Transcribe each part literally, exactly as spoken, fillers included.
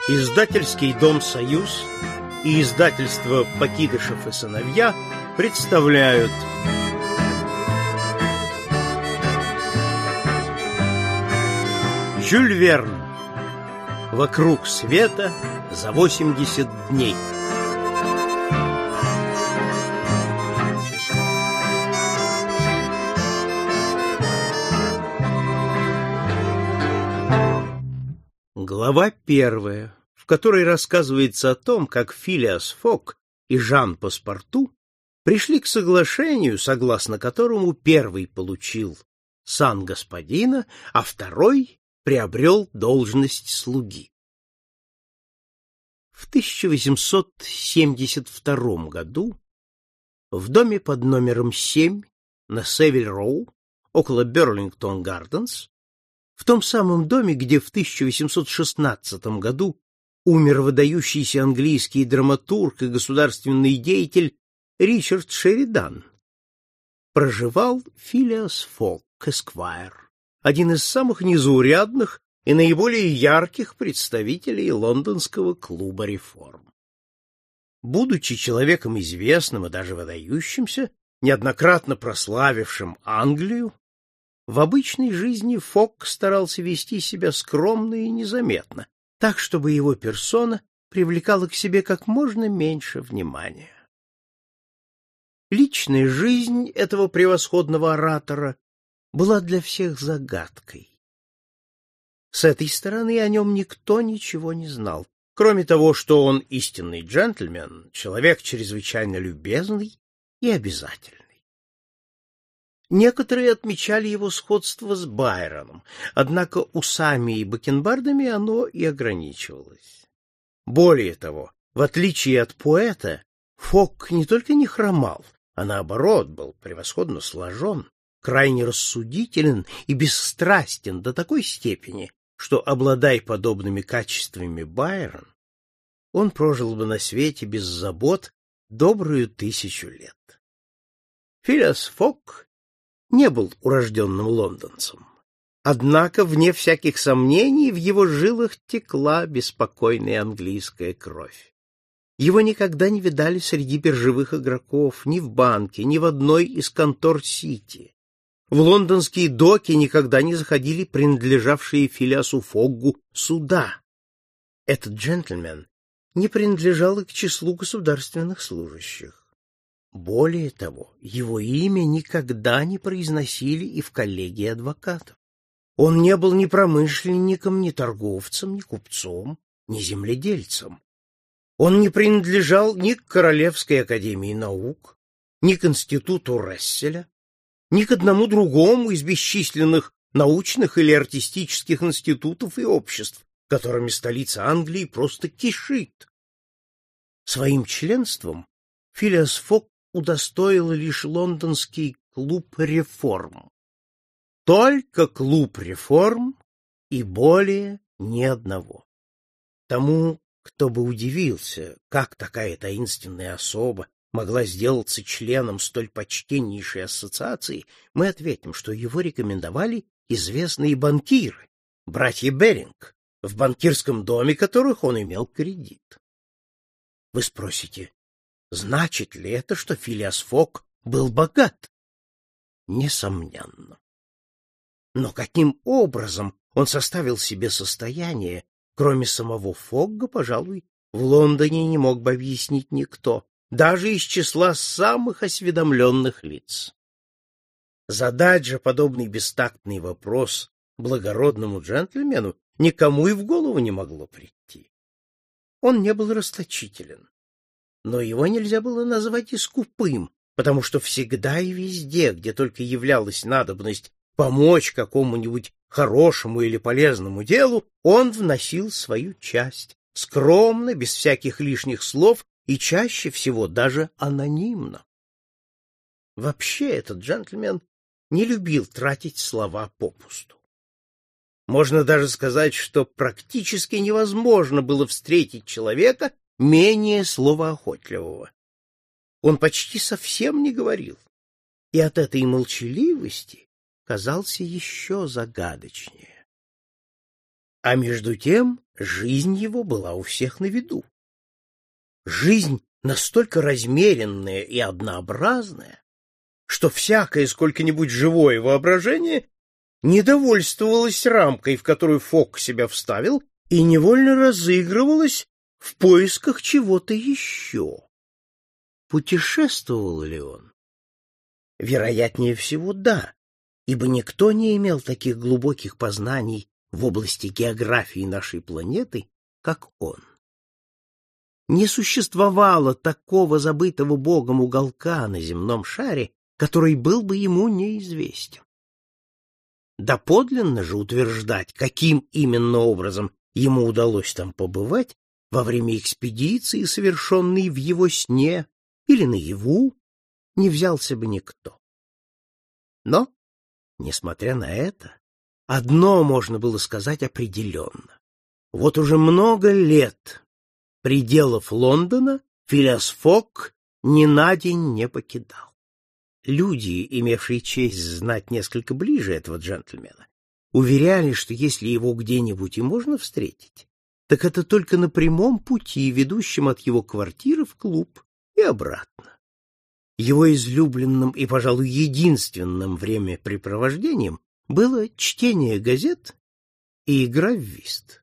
Издательский дом «Союз» и издательство «Покидышев и сыновья» представляют Жюль Верн. «Вокруг света за восемьдесят дней». Глава первая, в которой рассказывается о том, как Филиас Фок и Жан Паспарту пришли к соглашению, согласно которому первый получил сан господина, а второй приобрел должность слуги. В тысяча восемьсот семьдесят втором году в доме под номером семь на Севиль-Роу, около Берлингтон-Гарденс, в том самом доме, где в тысяча восемьсот шестнадцатом году умер выдающийся английский драматург и государственный деятель Ричард Шеридан, проживал Филиас Фок, эсквайр, один из самых незаурядных и наиболее ярких представителей лондонского клуба реформ. Будучи человеком известным и даже выдающимся, неоднократно прославившим Англию, в обычной жизни Фок старался вести себя скромно и незаметно, так, чтобы его персона привлекала к себе как можно меньше внимания. Личная жизнь этого превосходного оратора была для всех загадкой. С этой стороны о нем никто ничего не знал, кроме того, что он истинный джентльмен, человек чрезвычайно любезный и обязательный. Некоторые отмечали его сходство с Байроном, однако усами и бакенбардами оно и ограничивалось. Более того, в отличие от поэта, Фок не только не хромал, а наоборот был превосходно сложен, крайне рассудителен и бесстрастен до такой степени, что, обладая подобными качествами Байрон, он прожил бы на свете без забот добрую тысячу лет. Филиас Фок не был урожденным лондонцем. Однако, вне всяких сомнений, в его жилах текла беспокойная английская кровь. Его никогда не видали среди биржевых игроков ни в банке, ни в одной из контор Сити. В лондонские доки никогда не заходили принадлежавшие Филиасу Фоггу суда. Этот джентльмен не принадлежал и к числу государственных служащих. Более того, его имя никогда не произносили и в коллегии адвокатов. Он не был ни промышленником, ни торговцем, ни купцом, ни земледельцем. Он не принадлежал ни к Королевской академии наук, ни к институту Расселя, ни к одному другому из бесчисленных научных или артистических институтов и обществ, которыми столица Англии просто кишит. Своим членством Филиас Фок удостоил лишь лондонский клуб реформ. Только клуб реформ и более ни одного. Тому, кто бы удивился, как такая таинственная особа могла сделаться членом столь почтеннейшей ассоциации, мы ответим, что его рекомендовали известные банкиры, братья Беринг, в банкирском доме которых он имел кредит. Вы спросите, значит ли это, что Филиас Фок был богат? Несомненно. Но каким образом он составил себе состояние, кроме самого Фогга, пожалуй, в Лондоне не мог бы объяснить никто, даже из числа самых осведомленных лиц. Задать же подобный бестактный вопрос благородному джентльмену никому и в голову не могло прийти. Он не был расточителен. Но его нельзя было назвать и скупым, потому что всегда и везде, где только являлась надобность помочь какому-нибудь хорошему или полезному делу, он вносил свою часть, скромно, без всяких лишних слов и чаще всего даже анонимно. Вообще этот джентльмен не любил тратить слова попусту. Можно даже сказать, что практически невозможно было встретить человека менее словоохотливого. Он почти совсем не говорил, и от этой молчаливости казался еще загадочнее. А между тем жизнь его была у всех на виду. Жизнь настолько размеренная и однообразная, что всякое сколько-нибудь живое воображение не довольствовалось рамкой, в которую Фок себя вставил, и невольно разыгрывалось в поисках чего-то еще. Путешествовал ли он? Вероятнее всего, да, ибо никто не имел таких глубоких познаний в области географии нашей планеты, как он. Не существовало такого забытого Богом уголка на земном шаре, который был бы ему неизвестен. Доподлинно же утверждать, каким именно образом ему удалось там побывать во время экспедиции, совершенной в его сне или наяву, не взялся бы никто. Но, несмотря на это, одно можно было сказать определенно. Вот уже много лет пределов Лондона Филиас Фок ни на день не покидал. Люди, имевшие честь знать несколько ближе этого джентльмена, уверяли, что если его где-нибудь и можно встретить, так это только на прямом пути, ведущем от его квартиры в клуб и обратно. Его излюбленным и, пожалуй, единственным времяпрепровождением было чтение газет и игра в вист.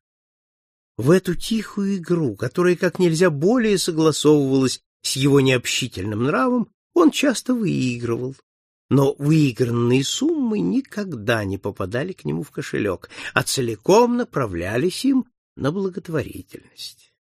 В эту тихую игру, которая как нельзя более согласовывалась с его необщительным нравом, он часто выигрывал, но выигранные суммы никогда не попадали к нему в кошелек, а целиком направлялись им на благотворительность.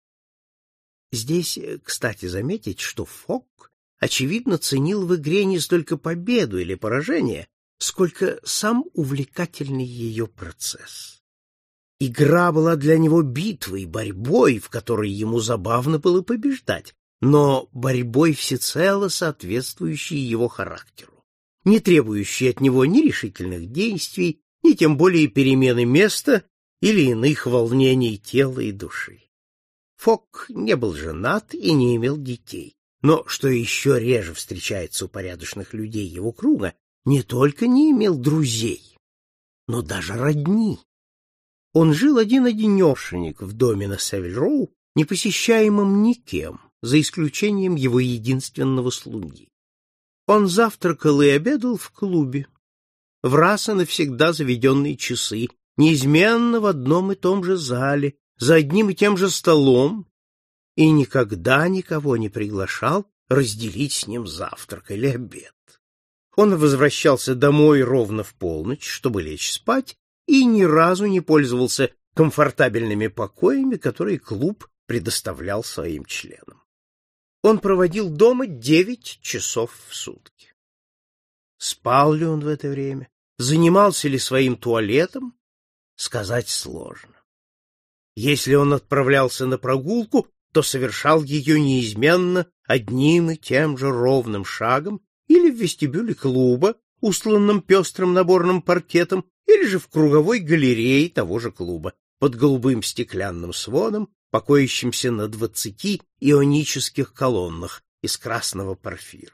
Здесь, кстати, заметить, что Фок, очевидно, ценил в игре не столько победу или поражение, сколько сам увлекательный ее процесс. Игра была для него битвой, борьбой, в которой ему забавно было побеждать, но борьбой всецело соответствующей его характеру, не требующей от него ни решительных действий, ни тем более перемены места или иных волнений тела и души. Фок не был женат и не имел детей, но, что еще реже встречается у порядочных людей его круга, не только не имел друзей, но даже родни. Он жил один-одинешенек в доме на Севиль-Роу, не посещаемом никем, за исключением его единственного слуги. Он завтракал и обедал в клубе, в раз и навсегда заведенные часы, неизменно в одном и том же зале, за одним и тем же столом, и никогда никого не приглашал разделить с ним завтрак или обед. Он возвращался домой ровно в полночь, чтобы лечь спать, и ни разу не пользовался комфортабельными покоями, которые клуб предоставлял своим членам. Он проводил дома девять часов в сутки. Спал ли он в это время? Занимался ли своим туалетом? Сказать сложно. Если он отправлялся на прогулку, то совершал ее неизменно одним и тем же ровным шагом или в вестибюле клуба, устланном пестрым наборным паркетом, или же в круговой галерее того же клуба, под голубым стеклянным сводом, покоящимся на двадцати ионических колоннах из красного порфира.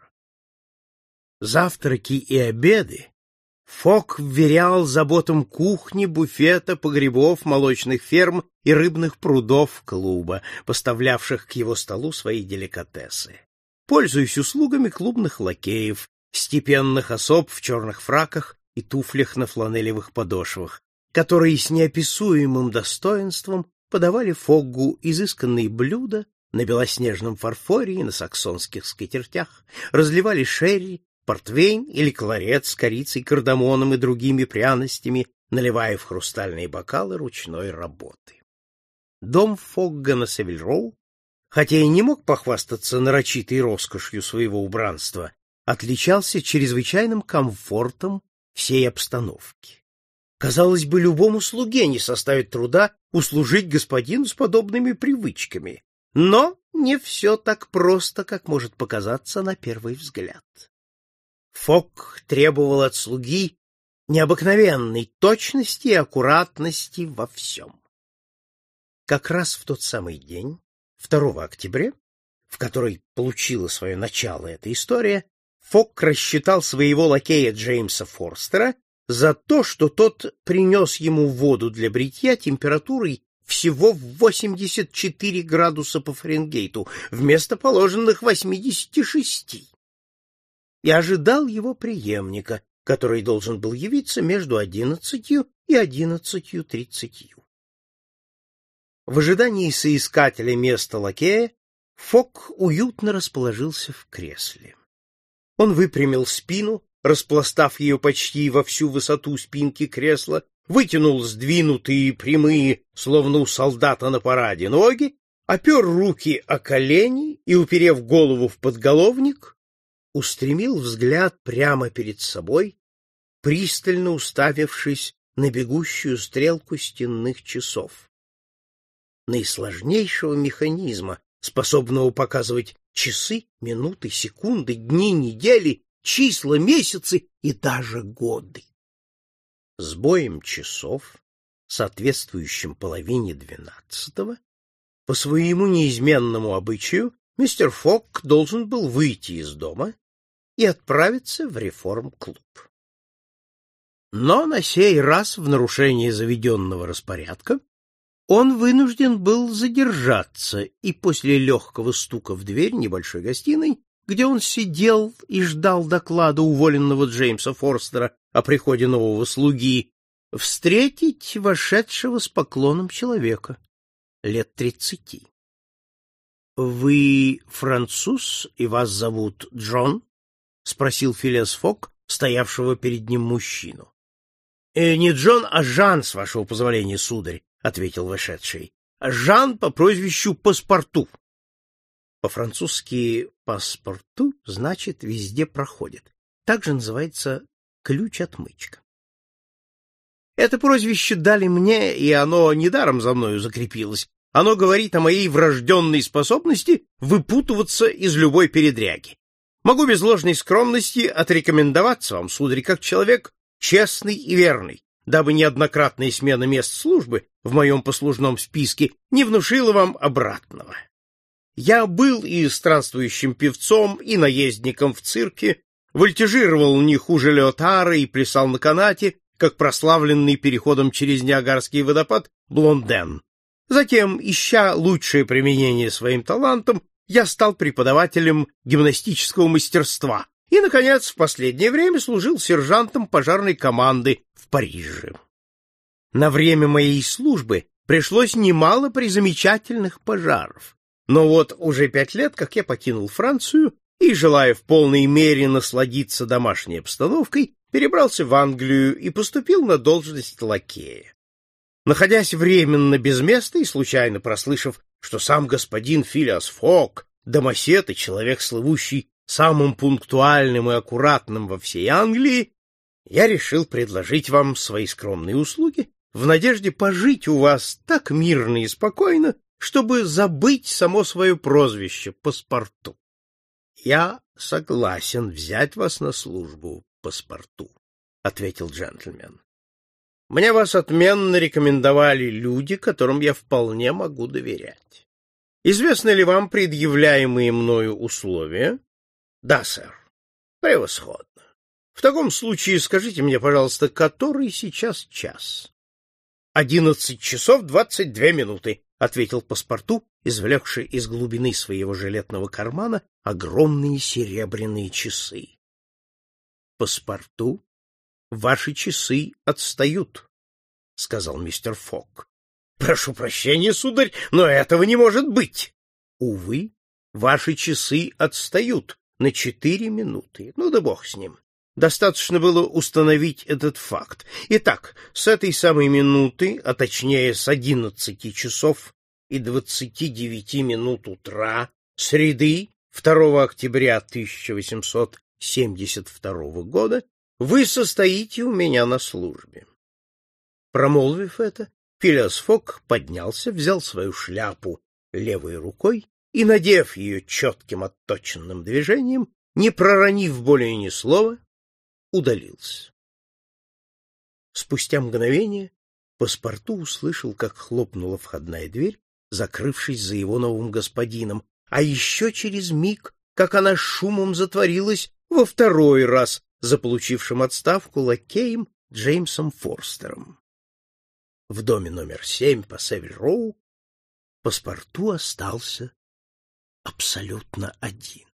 Завтраки и обеды Фок вверял заботам кухни, буфета, погребов, молочных ферм и рыбных прудов клуба, поставлявших к его столу свои деликатесы, пользуясь услугами клубных лакеев, степенных особ в черных фраках и туфлях на фланелевых подошвах, которые с неописуемым достоинством подавали Фоггу изысканные блюда на белоснежном фарфоре и на саксонских скатертях, разливали шерри, портвейн или кларет с корицей, кардамоном и другими пряностями, наливая в хрустальные бокалы ручной работы. Дом Фогга на Севиль-Роу, хотя и не мог похвастаться нарочитой роскошью своего убранства, отличался чрезвычайным комфортом всей обстановки. Казалось бы, любому слуге не составит труда услужить господину с подобными привычками, но не все так просто, как может показаться на первый взгляд. Фок требовал от слуги необыкновенной точности и аккуратности во всем. Как раз в тот самый день, второго октября, в который получила свое начало эта история, Фок рассчитал своего лакея Джеймса Форстера за то, что тот принес ему воду для бритья температурой всего в восемьдесят четыре градуса по Фаренгейту вместо положенных восьмидесяти шести. И ожидал его преемника, который должен был явиться между одиннадцатью и одиннадцатью тридцатью. В ожидании соискателя места лакея Фок уютно расположился в кресле. Он выпрямил спину, распластав ее почти во всю высоту спинки кресла, вытянул сдвинутые прямые, словно у солдата на параде, ноги, опер руки о колени и, уперев голову в подголовник, устремил взгляд прямо перед собой, пристально уставившись на бегущую стрелку стенных часов. Наисложнейшего механизма, способного показывать часы, минуты, секунды, дни, недели, числа, месяцы и даже годы. С боем часов, соответствующим половине двенадцатого, по своему неизменному обычаю, мистер Фок должен был выйти из дома и отправиться в реформ-клуб. Но на сей раз, в нарушение заведенного распорядка, он вынужден был задержаться, и после легкого стука в дверь небольшой гостиной, где он сидел и ждал доклада уволенного Джеймса Форстера о приходе нового слуги, встретить вошедшего с поклоном человека лет тридцати. — Вы француз, и вас зовут Джон? — спросил Филиас Фок, стоявшего перед ним мужчину. «Э, — Не Джон, а Жан, с вашего позволения, сударь, — ответил вошедший. — Жан по прозвищу Паспарту. По-французски «паспорту» значит «везде проходит». Также называется «ключ-отмычка». Это прозвище дали мне, и оно недаром за мною закрепилось. Оно говорит о моей врожденной способности выпутываться из любой передряги. Могу без ложной скромности отрекомендоваться вам, сударь, как человек честный и верный, дабы неоднократная смена мест службы в моем послужном списке не внушила вам обратного. Я был и странствующим певцом, и наездником в цирке, вольтежировал не хуже Леотара и плясал на канате, как прославленный переходом через Ниагарский водопад Блонден. Затем, ища лучшее применение своим талантам, я стал преподавателем гимнастического мастерства и, наконец, в последнее время служил сержантом пожарной команды в Париже. На время моей службы пришлось немало призамечательных пожаров. Но вот уже пять лет, как я покинул Францию и, желая в полной мере насладиться домашней обстановкой, перебрался в Англию и поступил на должность лакея. Находясь временно без места и случайно прослышав, что сам господин Филиас Фок, домосед и человек, слывущий самым пунктуальным и аккуратным во всей Англии, я решил предложить вам свои скромные услуги в надежде пожить у вас так мирно и спокойно, чтобы забыть само свое прозвище Паспарту. — Я согласен взять вас на службу, Паспарту, — ответил джентльмен. — Мне вас отменно рекомендовали люди, которым я вполне могу доверять. Известны ли вам предъявляемые мною условия? — Да, сэр. — Превосходно. В таком случае скажите мне, пожалуйста, который сейчас час? — Одиннадцать часов двадцать две минуты, — ответил Паспарту, извлекший из глубины своего жилетного кармана огромные серебряные часы. — Паспарту, ваши часы отстают, — сказал мистер Фок. — Прошу прощения, сударь, но этого не может быть. — Увы, ваши часы отстают на четыре минуты. Ну да бог с ним. Достаточно было установить этот факт. Итак, с этой самой минуты, а точнее с одиннадцати часов и двадцати девяти минут утра, среды, второго октября тысяча восемьсот семьдесят второго года, вы состоите у меня на службе. Промолвив это, Филиас Фок поднялся, взял свою шляпу левой рукой и, надев ее четким отточенным движением, не проронив более ни слова, удалился. Спустя мгновение Паспарту услышал, как хлопнула входная дверь, закрывшись за его новым господином, а еще через миг, как она шумом затворилась во второй раз за получившим отставку лакеем Джеймсом Форстером. В доме номер семь по Севиль-Роу паспорту остался абсолютно один.